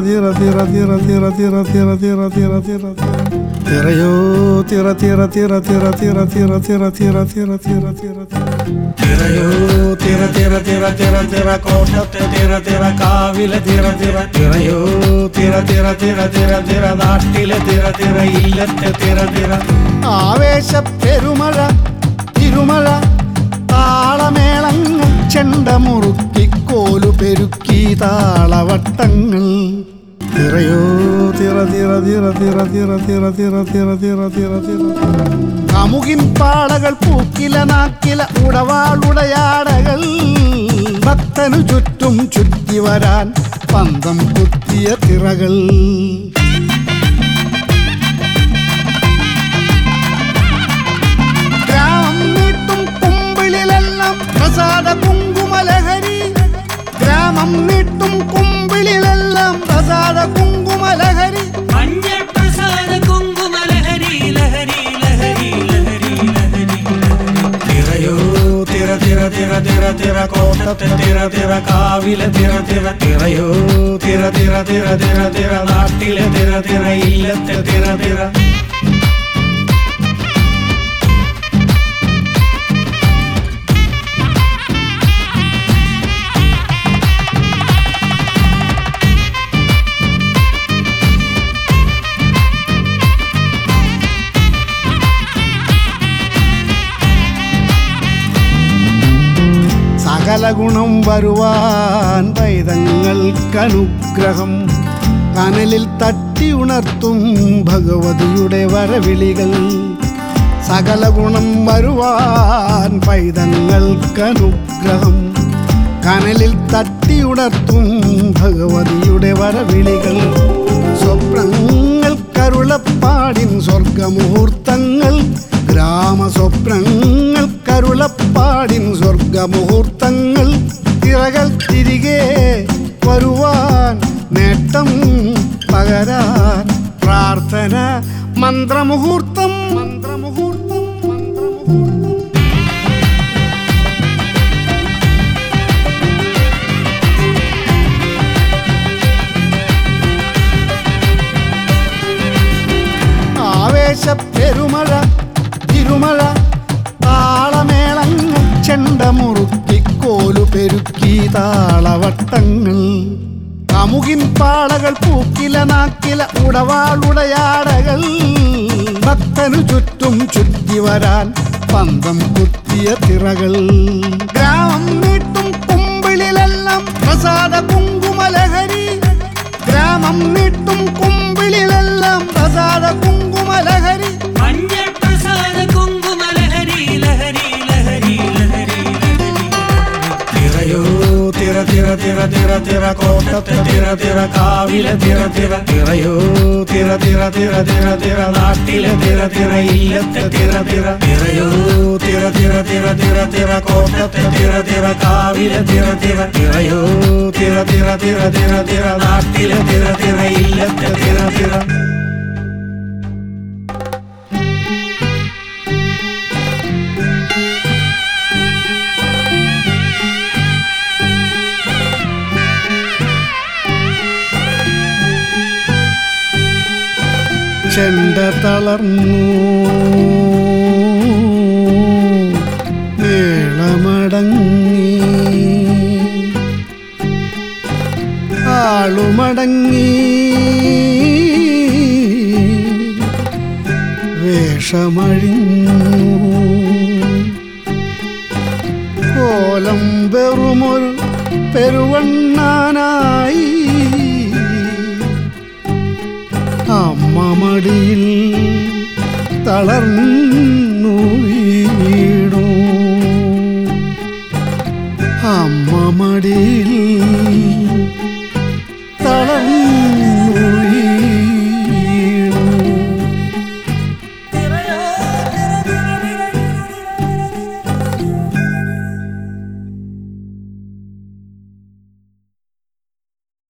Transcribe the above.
tira tira tira tira tira tira tira tira tira tira yo tira tira tira tira tira tira tira tira tira tira tira tira yo tira tira tira tira tira കോട്ടത്തെ tira tira കാവിലെ tira tira tira yo tira tira tira tira tira നാട്ടിലെ tira tira ഇല്ലത്തെ tira tira ആവേശ പെരുമഴ തിരുമഴ താളമേളങ്ങൾ ചെണ്ടമുറുക്കി കോലു പെരുക്കി താളവട്ടങ്ങൾ തിറയോ തിറ തിറ തിറ തിറ തിറ തിറ തിറ തിറ തിറ തിറ തിറ കാമുകിൻ പാളകൾ പൂക്കില നാക്കില ഉടവാളുടയാടകൾ ഭക്തനു ചുറ്റും ചുറ്റി വരാൻ പന്തം കുത്തിയ തിറകൾ പ്രസാദ കുങ്കുമലഹരി ഗ്രാമം നീട്ടും കുമ്പിളിലെല്ലാം പ്രസാദ കുങ്കുമലഹരി മഞ്ഞൾ പ്രസാദ കുങ്കുമലഹരി ലഹരി ലഹരി ലഹരി ലഹരി തിറയോ തിറ തിറ തിറ തിറ തിറ കോട്ടത്തെ തിറ തിറ കാവിലെ തിറ തിറ തിറയോ തിറ തിറ തിറ തിറ തിറ നാട്ടിലെ തിറ തിറ ഇല്ലത്തെ തിറ തിറ സകല ഗുണം വരുവാൻ പൈതങ്ങൾക്കനുഗ്രഹം കനലിൽ തട്ടി ഉണർത്തും ഭഗവതിയുടെ വരവിളികൾ സകല ഗുണം വരുവാൻ പൈതങ്ങൾക്കനുഗ്രഹം കനലിൽ തട്ടി ഉണർത്തും ഭഗവതിയുടെ വരവിളികൾ സ്വപ്നങ്ങൾക്കരുളപ്പാടിൻ സ്വർഗമുഹൂർത്തങ്ങൾ ഗ്രാമസ്വപ്നങ്ങൾക്കരുളപ്പാടിൻ സ്വർഗമുഹൂർത്തങ്ങൾ തിറകൾ തിരികെ വരുവാൻ നേട്ടം പകരാൻ പ്രാർത്ഥന മന്ത്രമുഹൂർത്തം മന്ത്രമുഹൂർത്തം മന്ത്രമുഹൂർത്തം ആവേശ പെരുമഴ തിരുമഴ താളമേളങ്ങൾ ചെണ്ടമുറുക്കി കോലു പെരുക്കി താളവട്ടങ്ങൾ കാമുകിൻ പാളകൾ പൂക്കില നാക്കില ഉടവാളുടയാടകൾ ഭക്തനു ചുറ്റും ചുറ്റി വരാൻ പന്തം കുത്തിയ തിറകൾ ഗ്രാമം നീട്ടും കുമ്പിളിലെല്ലാം പ്രസാദ കുങ്കുമലഹരി ഗ്രാമം നീട്ടും കുമ്പിളിലെല്ലാം പ്രസാദ കുങ്കുമലഹരി മഞ്ഞൾ പ്രസാദ കുങ്കുമലഹരി ലഹരി ലഹരി ലഹരി തിറയോ തിറ തിറ തിറ തിറ തിറ കോട്ടത്തെ തിറ തിറ കാവിലെ തിറ തിറ തിറയോ തിറ തിറ തിറ തിറ തിറ നാട്ടിലെ തിറ തിറ ഇല്ലത്തെ തിറ തിറ തിറയോ തിറ തിറ തിറ തിറ തിറ കോട്ടത്തെ തിറ തിറ കാവിലെ തിറ തിറ തിറയോ തിറ തിറ തിറ തിറ തിറ നാട്ടിലെ തിറ തിറ ഇല്ലത്തെ തിറ തിറ ചെണ്ട തളർന്നു മേളമടങ്ങി ആളുമടങ്ങി വേഷമഴിഞ്ഞു കോലം വെറുമൊരു പെരുവണ്ണാനായി അമ്മ മടിയിൽ തളർന്നു വീണു അമ്മ മടിയിൽ